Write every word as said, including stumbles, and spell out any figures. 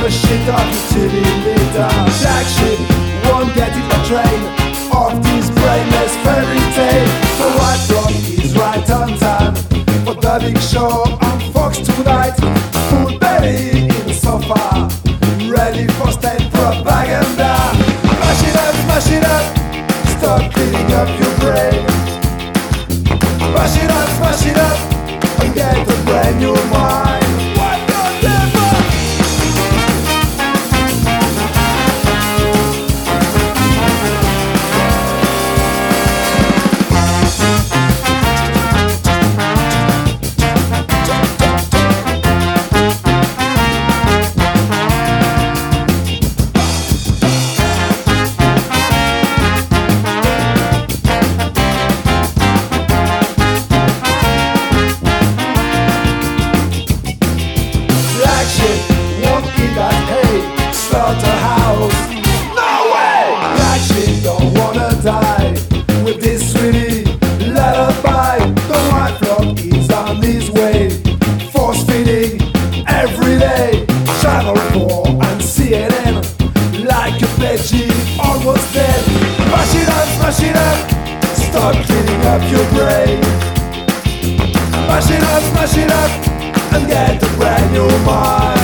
the shit of the T V leader. Black sheep won't get in the train of this brainless fairy tale. The White Rock is right on time for the big show on Fox tonight. Full belly in the sofa, ready for state propaganda. Smash it up, smash it up, stop cleaning up your brain. Smash it up, smash it up, and get a brand new mind. Why not never? With this sweetie lullaby, the White Rock is on his way, force feeding every day. Channel four and C N N, like a veggie almost dead. Smash it up, smash it up, start cleaning up your brain. Smash it up, smash it up, and get a brand new mind.